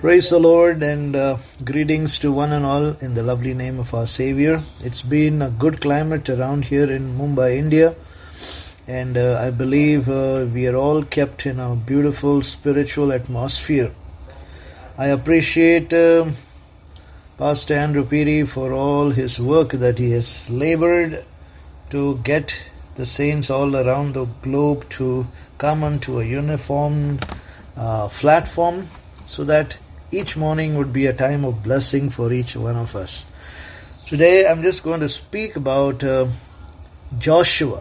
Praise the Lord and greetings to one and all in the lovely name of our Savior. It's been a good climate around here in Mumbai, India, and I believe we are all kept in a beautiful spiritual atmosphere. I appreciate Pastor Andrew Peary for all his work that he has labored to get the saints all around the globe to come onto a uniform platform so that each morning would be a time of blessing for each one of us. Today I'm just going to speak about Joshua.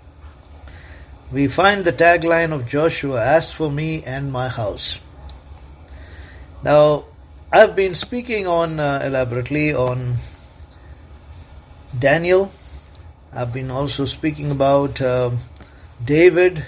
We find the tagline of Joshua, "As for me and my house." Now, I've been speaking on elaborately on Daniel. I've been also speaking about David,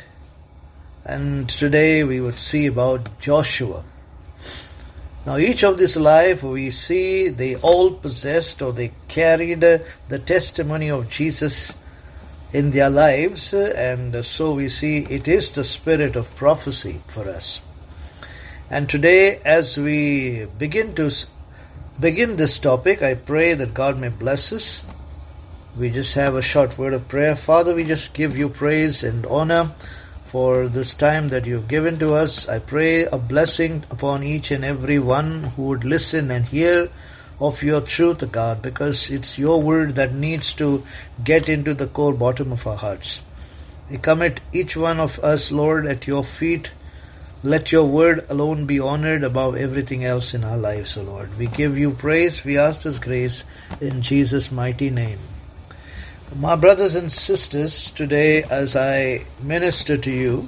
and today we would see about Joshua. Now, each of this life we see they all possessed or they carried the testimony of Jesus in their lives, and so we see it is the spirit of prophecy for us. And today, as we begin this topic, I pray that God may bless us. We just have a short word of prayer. Father, we just give you praise and honor for this time that you've given to us. I pray a blessing upon each and every one who would listen and hear of your truth, God, because it's your word that needs to get into the core bottom of our hearts. We commit each one of us, Lord, at your feet. Let your word alone be honored above everything else in our lives, O Lord. We give you praise. We ask this grace in Jesus' mighty name. My brothers and sisters, today as I minister to you,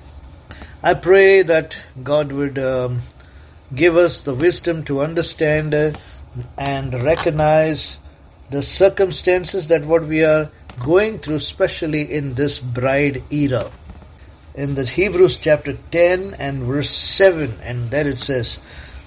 I pray that God would give us the wisdom to understand and recognize the circumstances that what we are going through, especially in this bride era. In the Hebrews chapter 10 and verse 7, and there it says,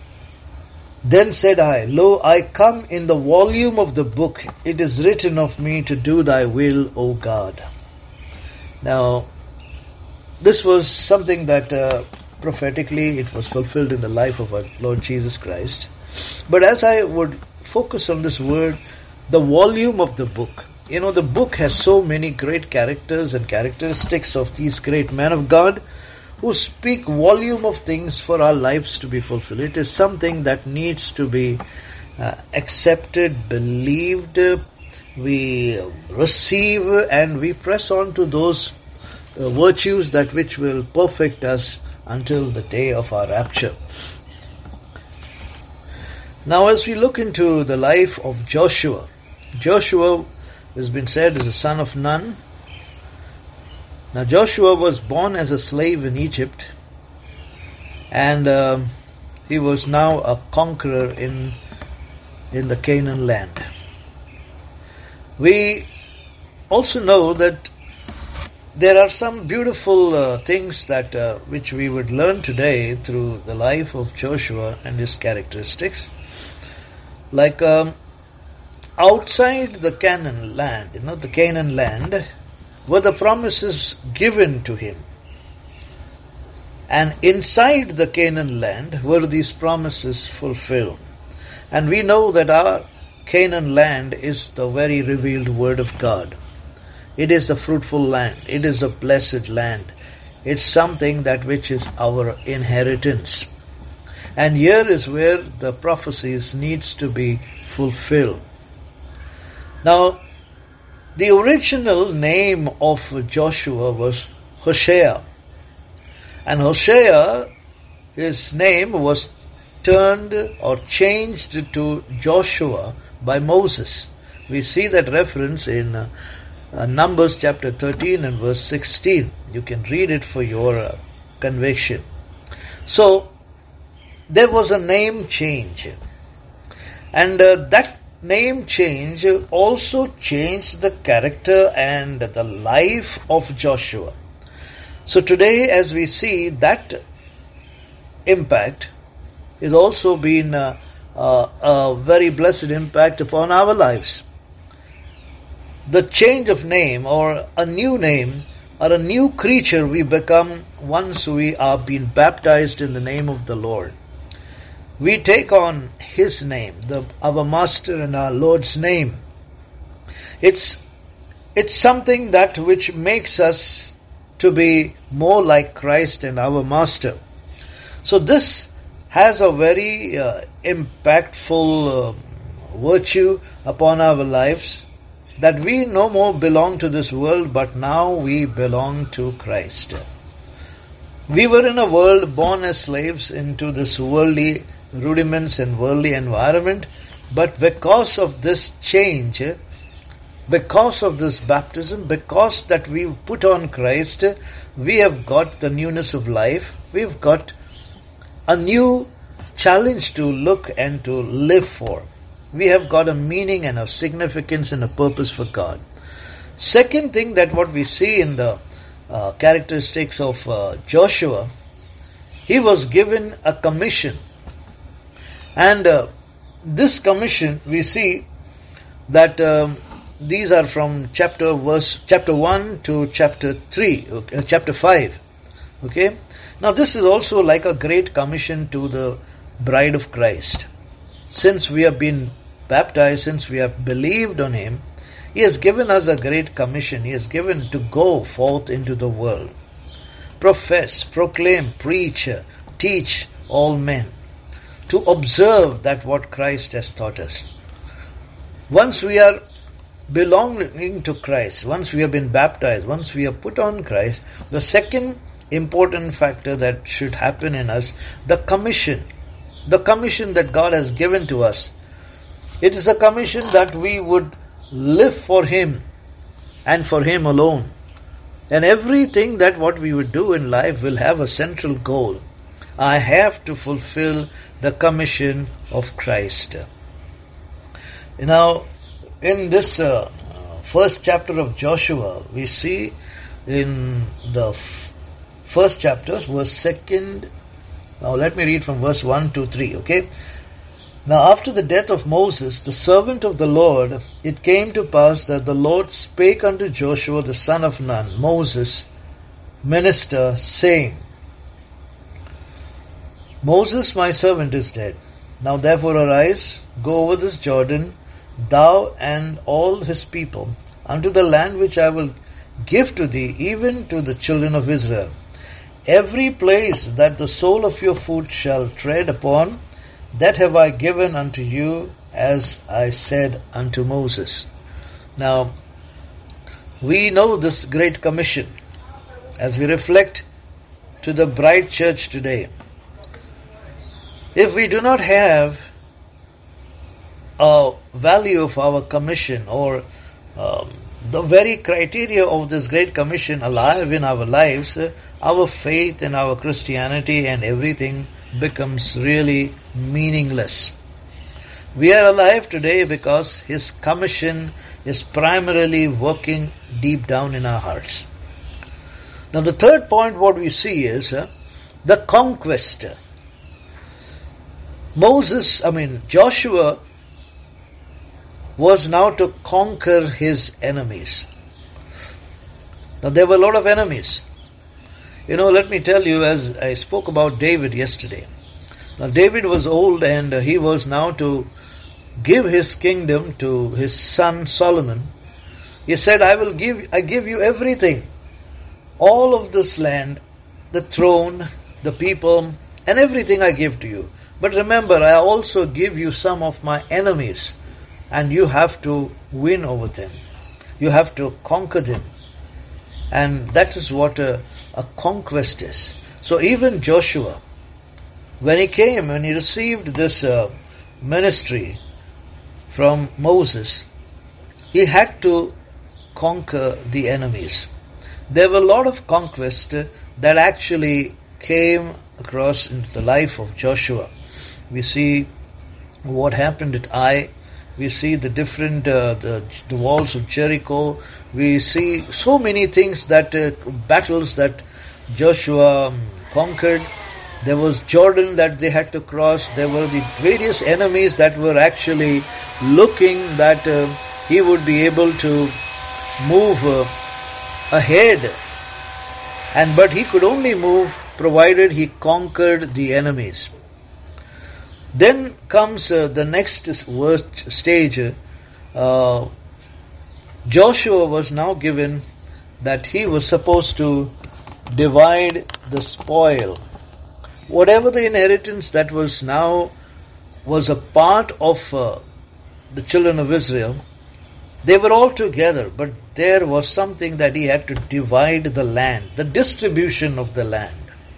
"Then said I, Lo, I come in the volume of the book. It is written of me to do thy will, O God." Now, this was something that prophetically it was fulfilled in the life of our Lord Jesus Christ. But as I would focus on this word, the volume of the book. You know, the book has so many great characters and characteristics of these great men of God who speak volume of things for our lives to be fulfilled. It is something that needs to be accepted, believed, we receive, and we press on to those virtues that which will perfect us until the day of our rapture. Now, as we look into the life of Joshua, Joshua has been said is the son of Nun. Now, Joshua was born as a slave in Egypt, and he was now a conqueror in the Canaan land. We also know that there are some beautiful things that which we would learn today through the life of Joshua and his characteristics. Like outside the Canaan land, the Canaan land, were the promises given to him. And inside the Canaan land were these promises fulfilled. And we know that our Canaan land is the very revealed word of God. It is a fruitful land. It is a blessed land. It's something that which is our inheritance. And here is where the prophecies needs to be fulfilled. Now, the original name of Joshua was Hosea. And Hosea, his name was turned or changed to Joshua by Moses. We see that reference in Numbers chapter 13 and verse 16. You can read it for your conviction. So, there was a name change. And that name change also changed the character and the life of Joshua. So today, as we see, that impact is also been a very blessed impact upon our lives. The change of name or a new name or a new creature we become once we are being baptized in the name of the Lord. we take on His name, our Master and our Lord's name. It's something that which makes us to be more like Christ and our Master. So this has a very impactful virtue upon our lives, that we no more belong to this world, but now we belong to Christ. We were in a world born as slaves into this worldly rudiments and worldly environment, but because of this change, because of this baptism, because that we've put on Christ, we have got the newness of life. We've got a new challenge to look and to live for. We have got a meaning and a significance and a purpose for God. Second thing that what we see in the characteristics of Joshua, he was given a commission. And this commission, we see that these are from chapter 1 to chapter 3, chapter 5. Okay. Now this is also like a great commission to the bride of Christ. Since we have been baptized, since we have believed on Him, He has given us a great commission. He has given to go forth into the world, profess, proclaim, preach, teach all men, to observe that what Christ has taught us. Once we are belonging to Christ, once we have been baptized, once we have put on Christ, the second important factor that should happen in us, the commission that God has given to us. It is a commission that we would live for Him and for Him alone. And everything that what we would do in life will have a central goal. I have to fulfill the commission of Christ. Now, in this first chapter of Joshua, we see in the first chapters, verse 2. Now let me read from verse 1 to 3, okay? Now after the death of Moses, the servant of the Lord, it came to pass that the Lord spake unto Joshua the son of Nun, Moses' minister, saying, Moses my servant is dead. Now therefore arise, go over this Jordan, thou and all his people, unto the land which I will give to thee, even to the children of Israel. Every place that the sole of your foot shall tread upon, that have I given unto you, as I said unto Moses. Now, we know this great commission as we reflect to the bride church today. If we do not have a value of our commission, or the very criteria of this great commission alive in our lives, our faith and our Christianity and everything becomes really meaningless. We are alive today because His commission is primarily working deep down in our hearts. Now the third point what we see is the conquest. Joshua was now to conquer his enemies. Now there were a lot of enemies. Let me tell you, as I spoke about David yesterday. Now David was old and he was now to give his kingdom to his son Solomon. He said, I give you everything. All of this land, the throne, the people, and everything I give to you. But remember, I also give you some of my enemies, and you have to win over them. You have to conquer them. And that is what a conquest is. So even Joshua, when he received this ministry from Moses, he had to conquer the enemies. There were a lot of conquests that actually came across into the life of Joshua. We see what happened at Ai. We see the different the walls of Jericho. We see so many things that battles that Joshua conquered. There was Jordan that they had to cross. There were the various enemies that were actually looking that he would be able to move ahead. But he could only move provided he conquered the enemies. Then comes the next stage. Joshua was now given that he was supposed to divide the spoil. Whatever the inheritance that was a part of the children of Israel, they were all together, but there was something that he had to divide the land, the distribution of the land.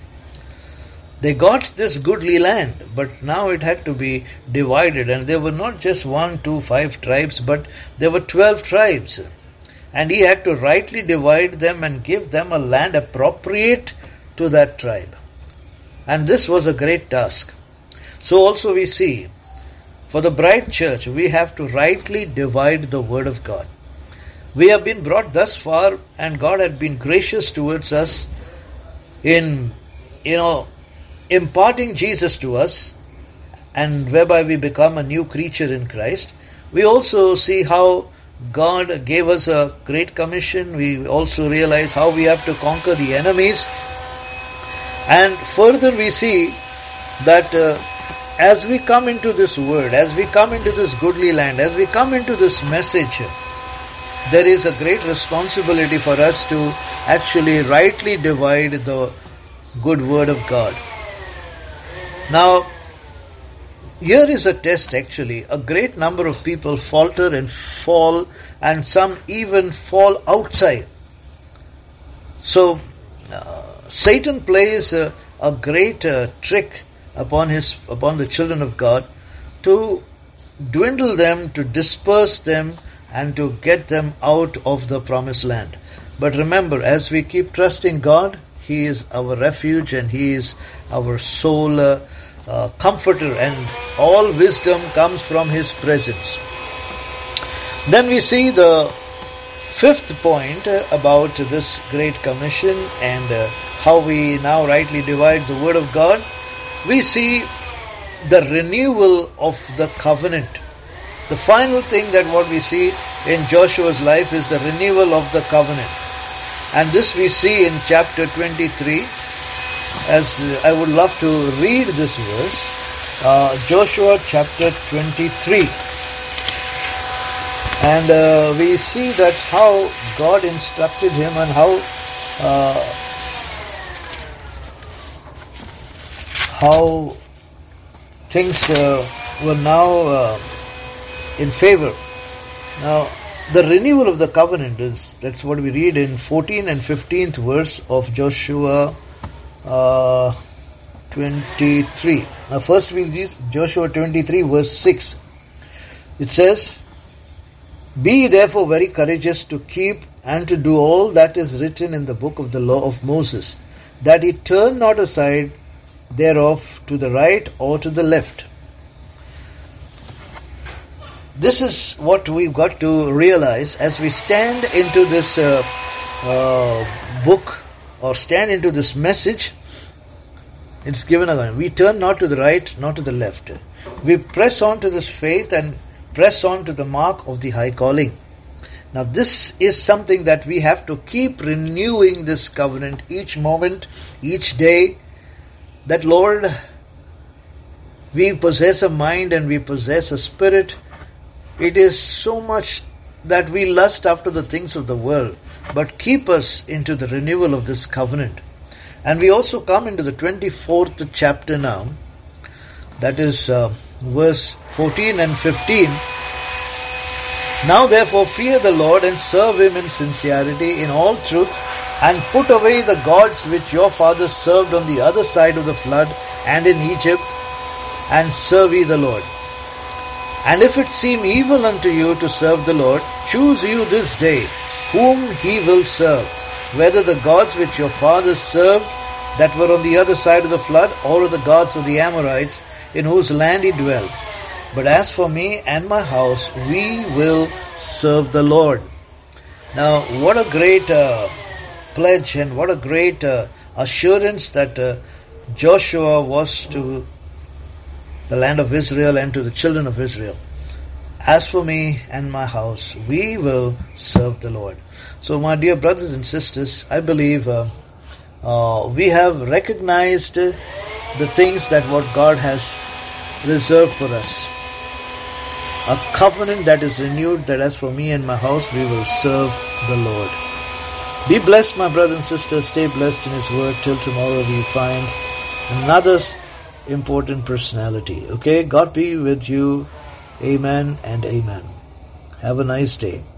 They got this goodly land, but now it had to be divided, and there were not just 1, 2, 5 tribes, but there were 12 tribes. And he had to rightly divide them and give them a land appropriate to that tribe. And this was a great task. So also we see, for the bride church, we have to rightly divide the word of God. We have been brought thus far, and God had been gracious towards us in, imparting Jesus to us, and whereby we become a new creature in Christ. We also see how God gave us a great commission. We also realize how we have to conquer the enemies. And further we see that as we come into this word, as we come into this goodly land, as we come into this message, there is a great responsibility for us to actually rightly divide the good word of God. Now, here is a test actually. A great number of people falter and fall, and some even fall outside. So, Satan plays a great trick upon the children of God to dwindle them, to disperse them, and to get them out of the promised land. But remember, as we keep trusting God, He is our refuge and He is our soul comforter, and all wisdom comes from His presence. Then we see the fifth point about this Great Commission and how we now rightly divide the Word of God. We see the renewal of the covenant. The final thing that what we see in Joshua's life is the renewal of the covenant. And this we see in chapter 23. As I would love to read this verse, Joshua chapter 23. And we see that how God instructed him and how things were now in favor. Now, the renewal of the covenant that's what we read in 14th and 15th verse of Joshua 23. Now first we read Joshua 23 verse 6. It says, "Be therefore very courageous to keep and to do all that is written in the book of the law of Moses, that ye turn not aside thereof to the right or to the left." This is what we've got to realize as we stand into this book, or stand into this message. It's given again. We turn not to the right, not to the left. We press on to this faith and press on to the mark of the high calling. Now this is something that we have to keep renewing this covenant each moment, each day. That Lord, we possess a mind and we possess a spirit. It is so much that we lust after the things of the world, but keep us into the renewal of this covenant. And we also come into the 24th chapter now, that is verse 14 and 15. "Now therefore fear the Lord and serve Him in sincerity, in all truth, and put away the gods which your fathers served on the other side of the flood and in Egypt, and serve ye the Lord. And if it seem evil unto you to serve the Lord, choose you this day whom He will serve, whether the gods which your fathers served that were on the other side of the flood, or the gods of the Amorites in whose land ye dwell. But as for me and my house, we will serve the Lord." Now, what a great pledge and what a great assurance that Joshua was to the land of Israel and to the children of Israel. "As for me and my house, we will serve the Lord." So my dear brothers and sisters, I believe we have recognized the things that what God has reserved for us. A covenant that is renewed, that as for me and my house, we will serve the Lord. Be blessed, my brothers and sisters. Stay blessed in His word. Till tomorrow we find another important personality. Okay, God be with you. Amen and amen. Have a nice day.